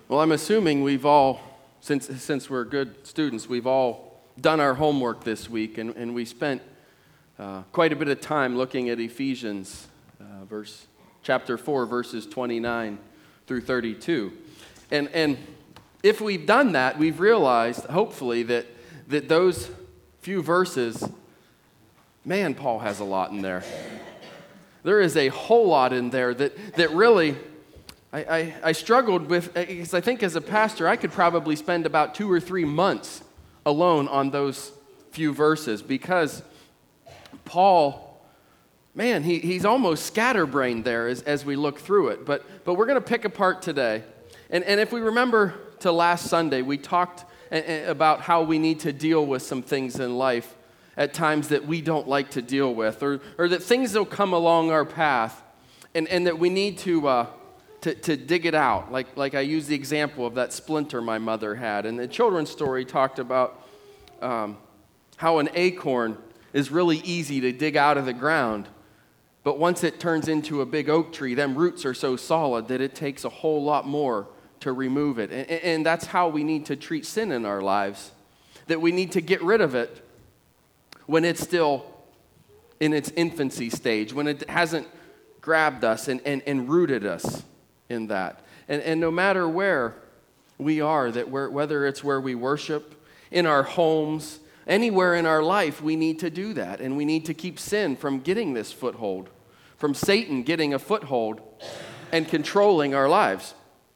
Well, I'm assuming we've all, since we're good students, we've all done our homework this week, and we spent quite a bit of time looking at Ephesians chapter 4, verses 29 through 32. And if we've done that, we've realized, hopefully, that those few verses, man, Paul has a lot in there. There is a whole lot in there that really... I struggled with, because I think as a pastor, I could probably spend about 2 or 3 months alone on those few verses, because Paul, man, he's almost scatterbrained there as we look through it. But we're going to pick apart today. And if we remember to last Sunday, we talked about how we need to deal with some things in life at times that we don't like to deal with, or that things will come along our path, and that we need to dig it out, like I used the example of that splinter my mother had. And the children's story talked about how an acorn is really easy to dig out of the ground, but once it turns into a big oak tree, them roots are so solid that it takes a whole lot more to remove it. And that's how we need to treat sin in our lives, that we need to get rid of it when it's still in its infancy stage, when it hasn't grabbed us and rooted us in that. And no matter where we are, whether it's where we worship, in our homes, anywhere in our life, we need to do that. And we need to keep sin from getting this foothold, from Satan getting a foothold and controlling our lives.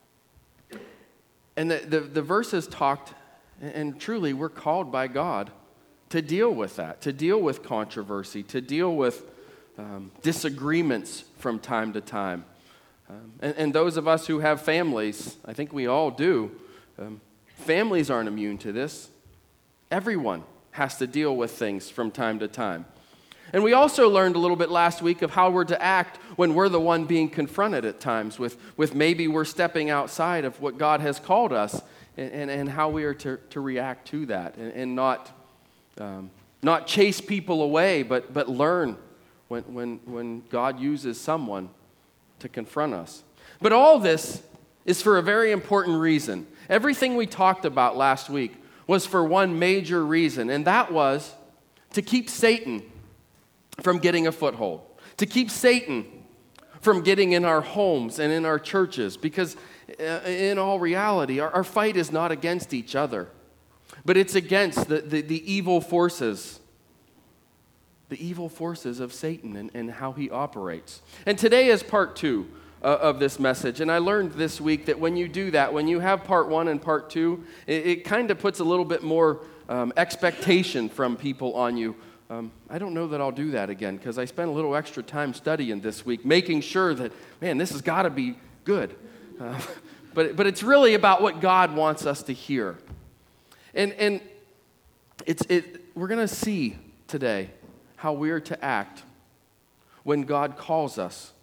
And the verses talked, and truly we're called by God to deal with that, to deal with controversy, to deal with disagreements from time to time. And those of us who have families, I think we all do, families aren't immune to this. Everyone has to deal with things from time to time. And we also learned a little bit last week of how we're to act when we're the one being confronted at times with maybe we're stepping outside of what God has called us, and how we are to react to that, and not chase people away, but learn when God uses someone to confront us. But all this is for a very important reason. Everything we talked about last week was for one major reason, and that was to keep Satan from getting a foothold, to keep Satan from getting in our homes and in our churches, because in all reality, our fight is not against each other, but it's against the evil forces. The evil forces of Satan and how he operates. And today is part 2 of this message. And I learned this week that when you do that, when you have part 1 and part 2, it kind of puts a little bit more expectation from people on you. I don't know that I'll do that again, because I spent a little extra time studying this week, making sure that, man, this has got to be good. But it's really about what God wants us to hear. And we're going to see today how we are to act when God calls us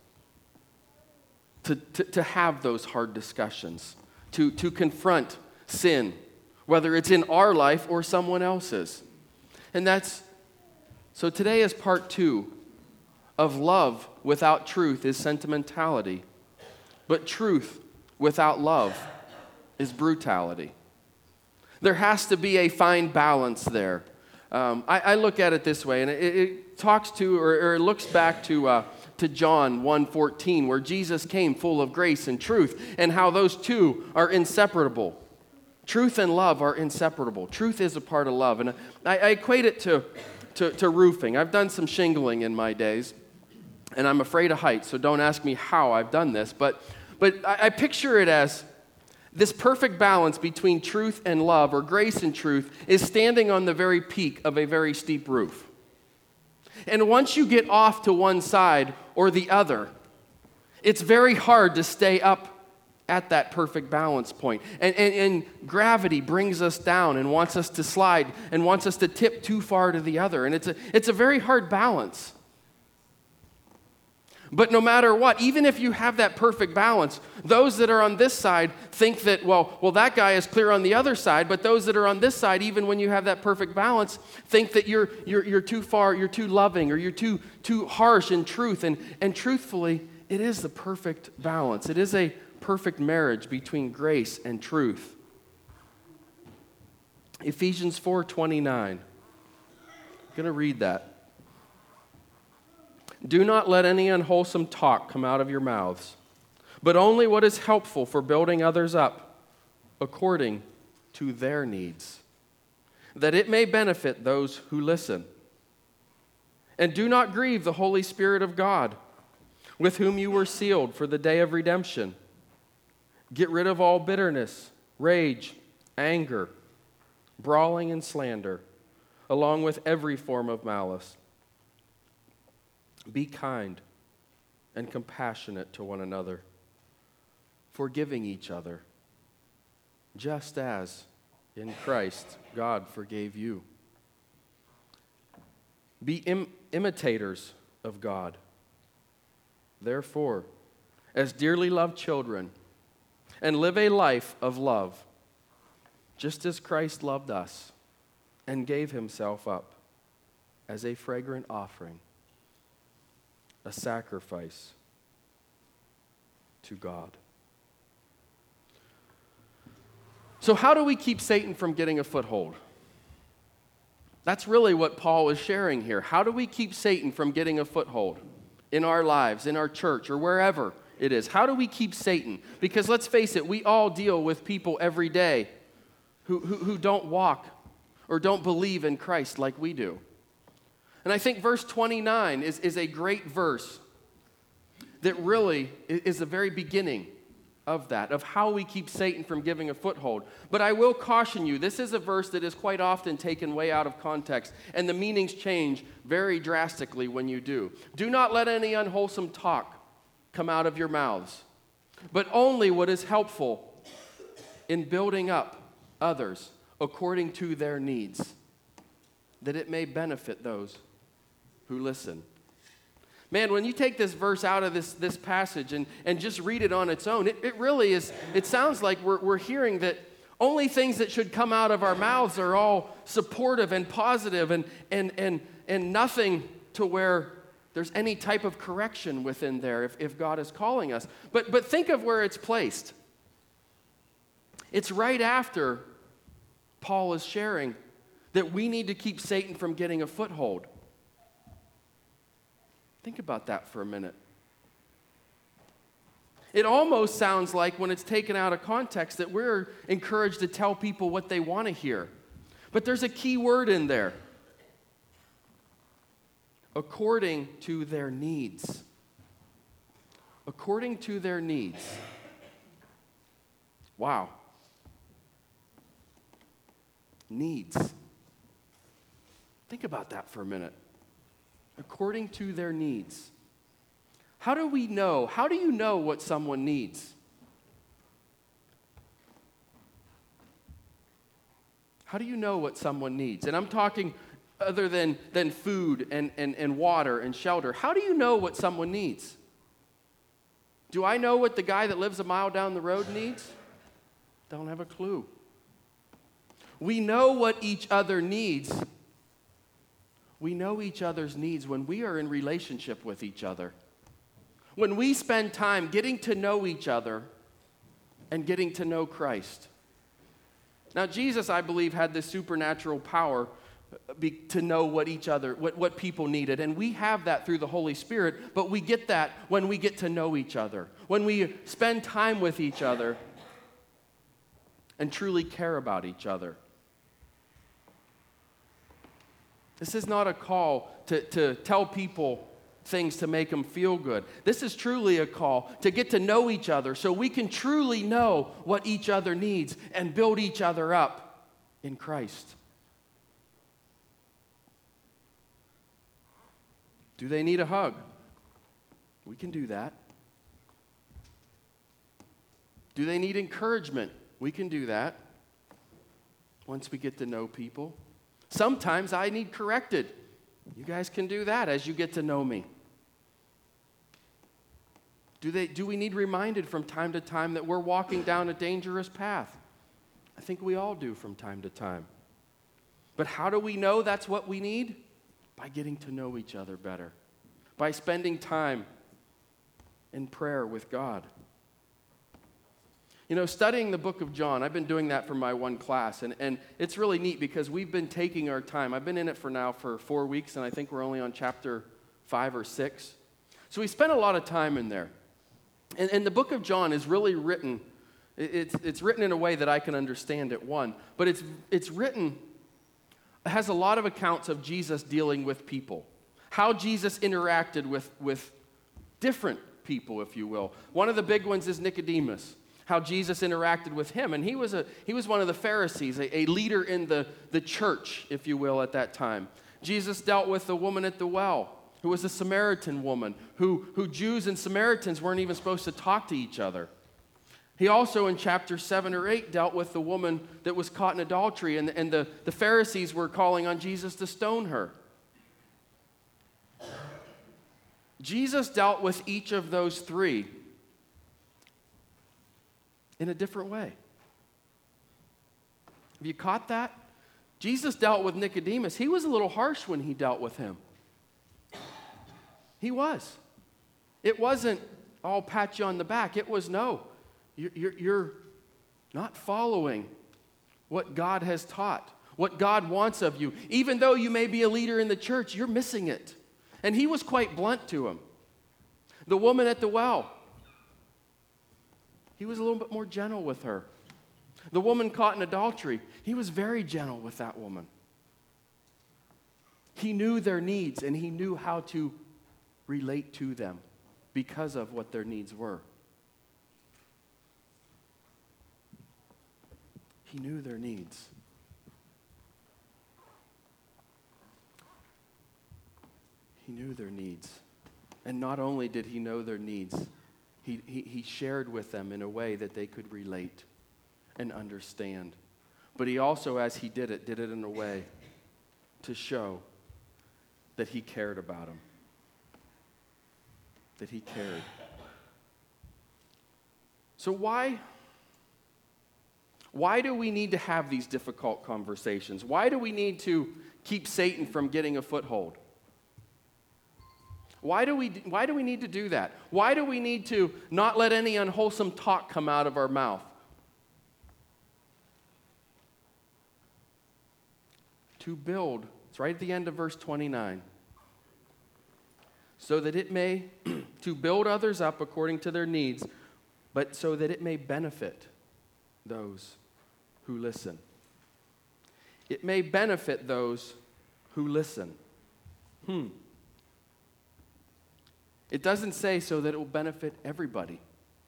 to have those hard discussions, to confront sin, whether it's in our life or someone else's. So today is part 2 of love without truth is sentimentality, but truth without love is brutality. There has to be a fine balance there. I look at it this way, and it talks to, or it looks back to John 1:14, where Jesus came full of grace and truth, and how those two are inseparable. Truth and love are inseparable. Truth is a part of love, and I equate it to roofing. I've done some shingling in my days, and I'm afraid of heights, so don't ask me how I've done this, but I picture it as this perfect balance between truth and love, or grace and truth, is standing on the very peak of a very steep roof. And once you get off to one side or the other, it's very hard to stay up at that perfect balance point. And gravity brings us down and wants us to slide and wants us to tip too far to the other. And it's a very hard balance. But no matter what, even if you have that perfect balance, those that are on this side think that, well, that guy is clear on the other side, but those that are on this side, even when you have that perfect balance, think that you're too far, you're too loving, or you're too harsh in truth. And truthfully, it is the perfect balance. It is a perfect marriage between grace and truth. Ephesians 4:29. I'm going to read that. Do not let any unwholesome talk come out of your mouths, but only what is helpful for building others up according to their needs, that it may benefit those who listen. And do not grieve the Holy Spirit of God, with whom you were sealed for the day of redemption. Get rid of all bitterness, rage, anger, brawling, and slander, along with every form of malice. Be kind and compassionate to one another, forgiving each other, just as in Christ God forgave you. Be imitators of God. Therefore, as dearly loved children, and live a life of love, just as Christ loved us and gave himself up as a fragrant offering, a sacrifice to God. So how do we keep Satan from getting a foothold? That's really what Paul is sharing here. How do we keep Satan from getting a foothold in our lives, in our church, or wherever it is? How do we keep Satan? Because let's face it, we all deal with people every day who don't walk or don't believe in Christ like we do. And I think verse 29 is a great verse that really is the very beginning of that, of how we keep Satan from giving a foothold. But I will caution you, this is a verse that is quite often taken way out of context, and the meanings change very drastically when you do. Do not let any unwholesome talk come out of your mouths, but only what is helpful in building up others according to their needs, that it may benefit those who listen. Man, when you take this verse out of this passage and just read it on its own, it really is, it sounds like we're hearing that only things that should come out of our mouths are all supportive and positive and nothing to where there's any type of correction within there if God is calling us. But think of where it's placed. It's right after Paul is sharing that we need to keep Satan from getting a foothold. Think about that for a minute. It almost sounds like when it's taken out of context that we're encouraged to tell people what they want to hear. But there's a key word in there. According to their needs. According to their needs. Wow. Needs. Think about that for a minute. According to their needs. How do we know? How do you know what someone needs? How do you know what someone needs? And I'm talking other than food and water and shelter. How do you know what someone needs? Do I know what the guy that lives a mile down the road needs? Don't have a clue. We know what each other needs. We know each other's needs when we are in relationship with each other. When we spend time getting to know each other and getting to know Christ. Now, Jesus, I believe, had this supernatural power to know what each other, what people needed. And we have that through the Holy Spirit, but we get that when we get to know each other. When we spend time with each other and truly care about each other. This is not a call to tell people things to make them feel good. This is truly a call to get to know each other so we can truly know what each other needs and build each other up in Christ. Do they need a hug? We can do that. Do they need encouragement? We can do that once we get to know people. Sometimes I need corrected. You guys can do that as you get to know me. Do we need reminded from time to time that we're walking down a dangerous path? I think we all do from time to time. But how do we know that's what we need? By getting to know each other better. By spending time in prayer with God. You know, studying the book of John, I've been doing that for my one class, and it's really neat because we've been taking our time. I've been in it for 4 weeks, and I think we're only on chapter 5 or 6. So we spent a lot of time in there. And the book of John is really written, it's written in a way that I can understand it, one. But it's written, it has a lot of accounts of Jesus dealing with people. How Jesus interacted with different people, if you will. One of the big ones is Nicodemus. How Jesus interacted with him. And he was one of the Pharisees, a leader in the church, if you will, at that time. Jesus dealt with the woman at the well, who was a Samaritan woman, who Jews and Samaritans weren't even supposed to talk to each other. He also, in chapter 7 or 8, dealt with the woman that was caught in adultery, and the Pharisees were calling on Jesus to stone her. Jesus dealt with each of those three in a different way. Have you caught that? Jesus dealt with Nicodemus. He was a little harsh when he dealt with him. He was. It wasn't, I'll pat you on the back. It was, no, you're not following what God has taught, what God wants of you. Even though you may be a leader in the church, you're missing it. And he was quite blunt to him. The woman at the well, he was a little bit more gentle with her. The woman caught in adultery, he was very gentle with that woman. He knew their needs, and he knew how to relate to them because of what their needs were. He knew their needs. He knew their needs. And not only did he know their needs, he shared with them in a way that they could relate and understand. But he also, as he did it in a way to show that he cared about them. That he cared. So why do we need to have these difficult conversations? Why do we need to keep Satan from getting a foothold? Why do we need to do that? Why do we need to not let any unwholesome talk come out of our mouth? To build, it's right at the end of verse 29. So that it may, to build others up according to their needs, but so that it may benefit those who listen. It may benefit those who listen. It doesn't say so that it will benefit everybody.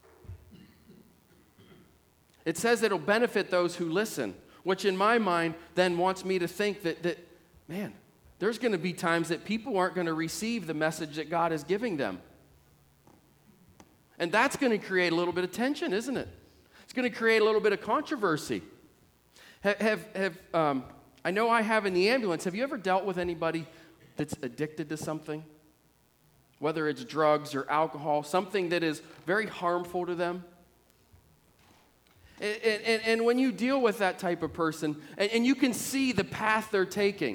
It says it will benefit those who listen, which in my mind then wants me to think that man, there's going to be times that people aren't going to receive the message that God is giving them. And that's going to create a little bit of tension, isn't it? It's going to create a little bit of controversy. I know I have in the ambulance. Have you ever dealt with anybody that's addicted to something? Whether it's drugs or alcohol, something that is very harmful to them. And when you deal with that type of person, and you can see the path they're taking,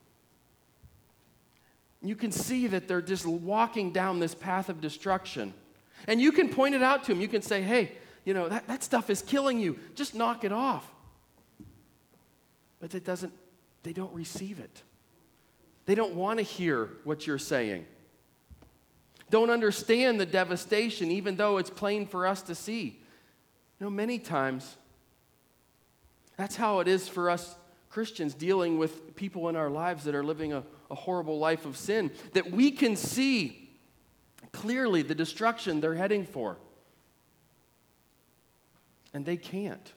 you can see that they're just walking down this path of destruction. And you can point it out to them. You can say, hey, you know, that stuff is killing you. Just knock it off. But they don't receive it. They don't want to hear what you're saying. Don't understand the devastation, even though it's plain for us to see. You know, many times, that's how it is for us Christians dealing with people in our lives that are living a horrible life of sin, that we can see clearly the destruction they're heading for. And they can't.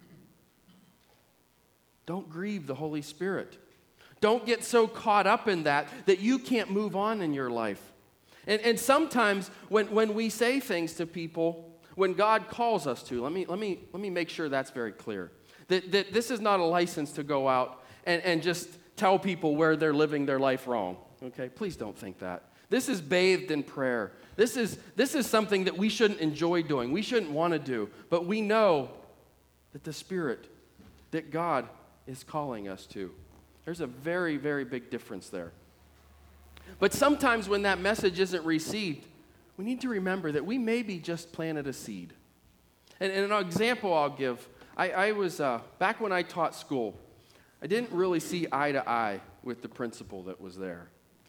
Don't grieve the Holy Spirit. Don't get so caught up in that you can't move on in your life. And sometimes when we say things to people, when God calls us to, let me make sure that's very clear. That this is not a license to go out and just tell people where they're living their life wrong. Okay, please don't think that. This is bathed in prayer. This is something that we shouldn't enjoy doing. We shouldn't want to do. But we know that the Spirit, that God is calling us to. There's a very, very big difference there. But sometimes when that message isn't received, we need to remember that we maybe just planted a seed. And an example I'll give, I was, back when I taught school, I didn't really see eye to eye with the principal that was there.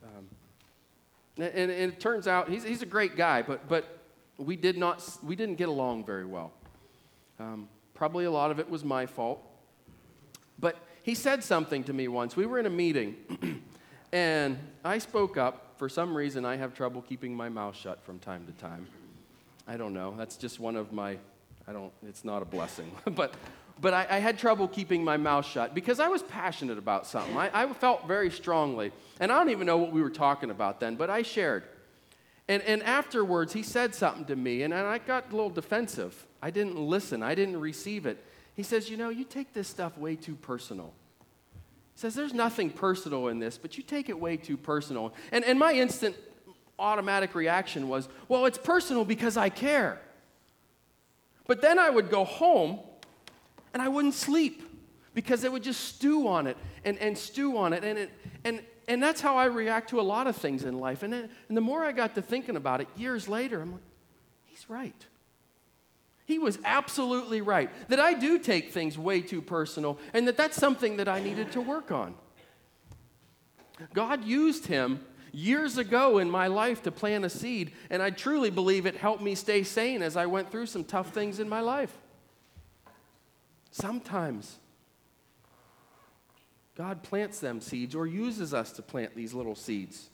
And it turns out he's a great guy, but we didn't get along very well. Probably a lot of it was my fault. But he said something to me once. We were in a meeting, and I spoke up. For some reason, I have trouble keeping my mouth shut from time to time. I don't know. That's just one of my, it's not a blessing. But I had trouble keeping my mouth shut because I was passionate about something. I felt very strongly. And I don't even know what we were talking about then, but I shared. And afterwards, he said something to me, and I got a little defensive. I didn't listen. I didn't receive it. He says, you take this stuff way too personal. He says, there's nothing personal in this, but you take it way too personal. And my instant automatic reaction was, well, it's personal because I care. But then I would go home, and I wouldn't sleep because it would just stew on it and stew on it. And that's how I react to a lot of things in life. And the more I got to thinking about it years later, I'm like, he's right. He was absolutely right, that I do take things way too personal, and that's something that I needed to work on. God used him years ago in my life to plant a seed, and I truly believe it helped me stay sane as I went through some tough things in my life. Sometimes God plants them seeds or uses us to plant these little seeds.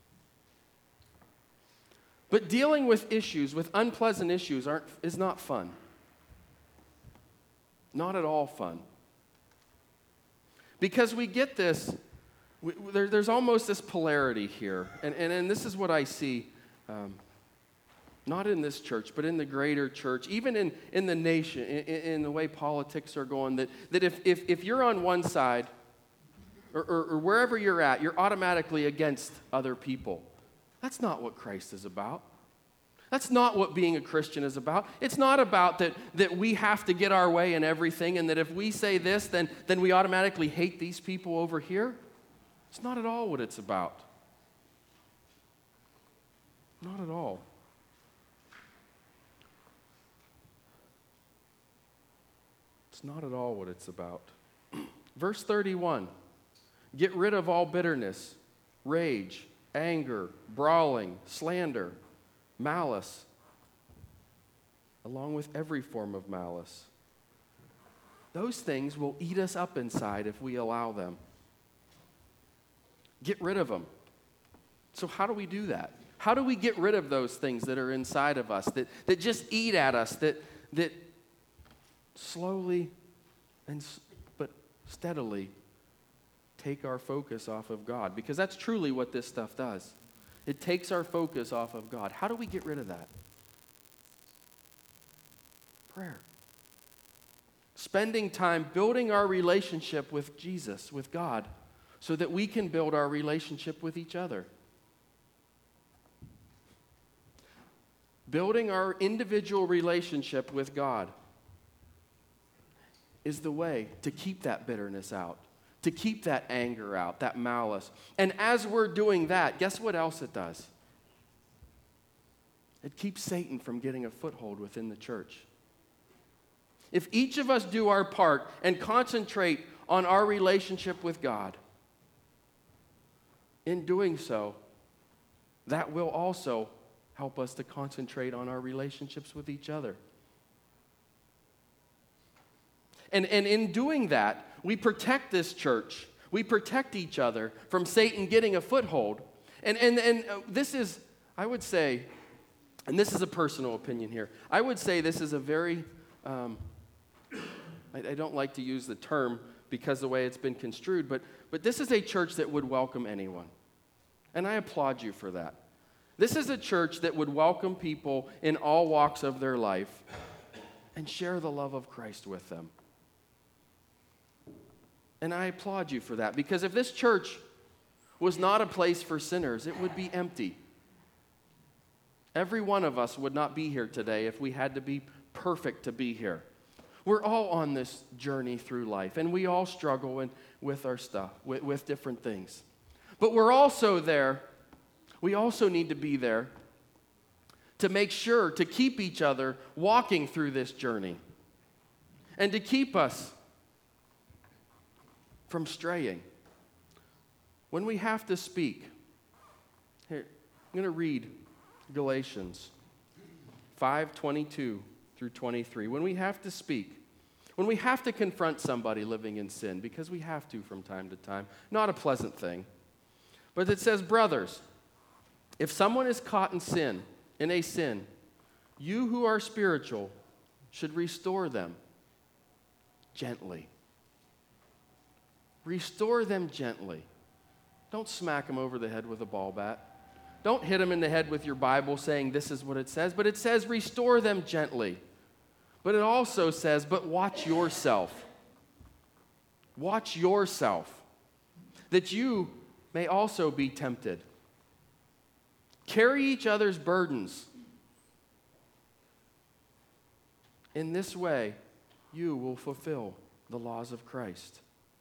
But dealing with issues, with unpleasant issues, is not fun. Not at all fun. Because we get this, there's almost this polarity here. And this is what I see, not in this church, but in the greater church, even in the nation, in the way politics are going, that if you're on one side, or wherever you're at, you're automatically against other people. That's not what Christ is about. That's not what being a Christian is about. It's not about that we have to get our way in everything, and that if we say this, then we automatically hate these people over here. It's not at all what it's about. Not at all. It's not at all what it's about. Verse 31, get rid of all bitterness, rage, anger, brawling, slander, malice, along with every form of malice. Those things will eat us up inside if we allow them. Get rid of them. So how do we do that? How do we get rid of those things that are inside of us, that just eat at us, that slowly but steadily take our focus off of God? Because that's truly what this stuff does. It takes our focus off of God. How do we get rid of that? Prayer. Spending time building our relationship with Jesus, with God, so that we can build our relationship with each other. Building our individual relationship with God is the way to keep that bitterness out, to keep that anger out, that malice. And as we're doing that, guess what else it does? It keeps Satan from getting a foothold within the church. If each of us do our part and concentrate on our relationship with God, in doing so, that will also help us to concentrate on our relationships with each other. And in doing that, we protect this church. We protect each other from Satan getting a foothold. And this is, I would say, and this is a personal opinion here, I would say this is a very, I don't like to use the term because of the way it's been construed, but this is a church that would welcome anyone. And I applaud you for that. This is a church that would welcome people in all walks of their life and share the love of Christ with them. And I applaud you for that, because if this church was not a place for sinners, it would be empty. Every one of us would not be here today if we had to be perfect to be here. We're all on this journey through life, and we all struggle with our stuff, with different things. But we're also there, we also need to be there to make sure to keep each other walking through this journey and to keep us from straying. When we have to speak, here, I'm going to read Galatians 5:22 through 23. When we have to speak, when we have to confront somebody living in sin, because we have to from time to time, not a pleasant thing. But it says, brothers, if someone is caught in a sin, you who are spiritual should restore them gently. Restore them gently. Don't smack them over the head with a ball bat. Don't hit them in the head with your Bible saying this is what it says, but it says restore them gently. But it also says, but watch yourself. Watch yourself, that you may also be tempted. Carry each other's burdens. In this way, you will fulfill the laws of Christ.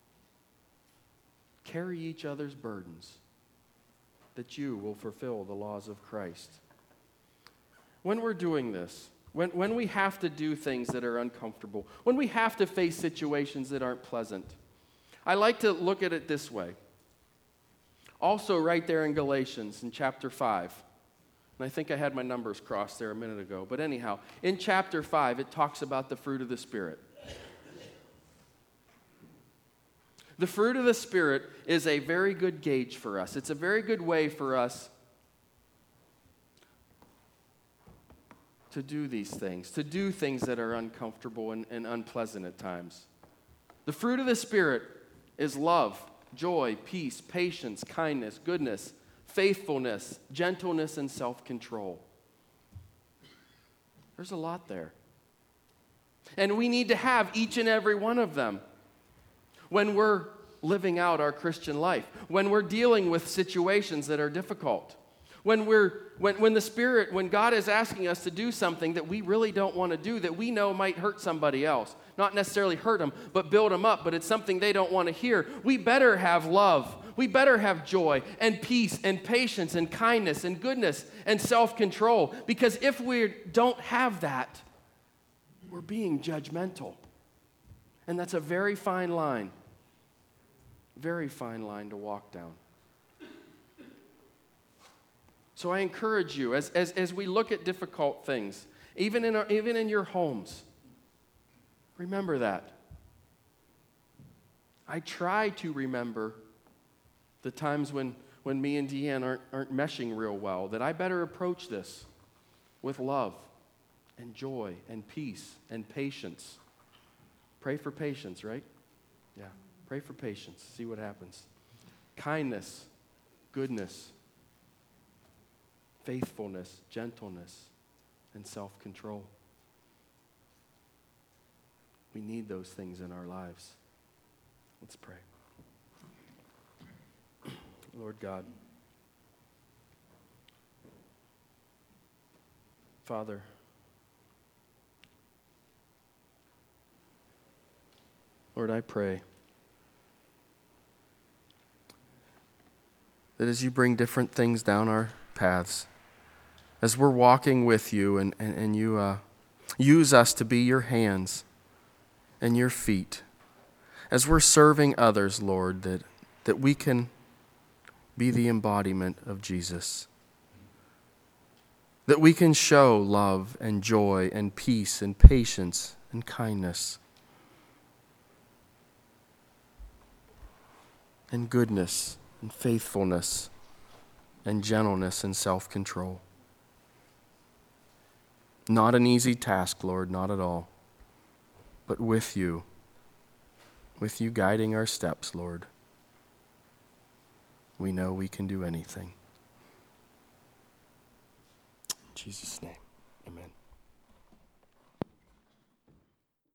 Carry each other's burdens, that you will fulfill the laws of Christ. When we're doing this, when we have to do things that are uncomfortable, when we have to face situations that aren't pleasant, I like to look at it this way. Also right there in Galatians in chapter 5, and I think I had my numbers crossed there a minute ago, but anyhow, in chapter 5 it talks about the fruit of the Spirit. The fruit of the Spirit is a very good gauge for us. It's a very good way for us to do these things, to do things that are uncomfortable and unpleasant at times. The fruit of the Spirit is love, joy, peace, patience, kindness, goodness, faithfulness, gentleness, and self-control. There's a lot there. And we need to have each and every one of them when we're living out our Christian life, when we're dealing with situations that are difficult, when God is asking us to do something that we really don't want to do, that we know might hurt somebody else, not necessarily hurt them, but build them up, but it's something they don't want to hear. We better have love. We better have joy and peace and patience and kindness and goodness and self-control, because if we don't have that, we're being judgmental. And that's a very fine line to walk down. So I encourage you, as we look at difficult things, even in your homes, remember that. I try to remember the times when me and Deanne aren't meshing real well, that I better approach this with love and joy and peace and patience. Pray for patience, right? Yeah, pray for patience. See what happens. Kindness, goodness, faithfulness, gentleness, and self-control. We need those things in our lives. Let's pray. Lord God, Father, Lord, I pray that as you bring different things down our paths, as we're walking with you and you use us to be your hands and your feet, as we're serving others, Lord, that we can be the embodiment of Jesus, that we can show love and joy and peace and patience and kindness and goodness and faithfulness and gentleness and self-control. Not an easy task, Lord, not at all. But with you guiding our steps, Lord, we know we can do anything. In Jesus' name, amen.